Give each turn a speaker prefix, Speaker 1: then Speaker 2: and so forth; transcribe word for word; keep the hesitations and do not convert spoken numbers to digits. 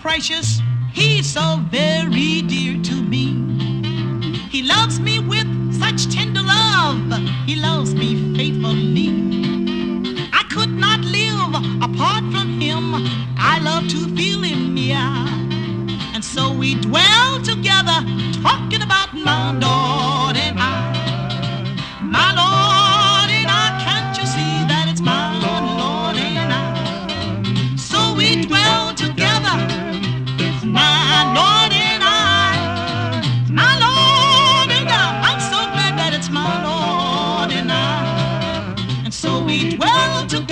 Speaker 1: precious. He's so very dear to me. He loves me with such tender love. He loves me faithfully. I could not live apart from him. I love to feel him near. And so we dwell together, talking about my Lord and I. My Lord and I, can't you see that it's my Lord and I? So we dwell together, my Lord and I. My Lord and I, I'm so glad that it's my Lord and I. And so we dwell together.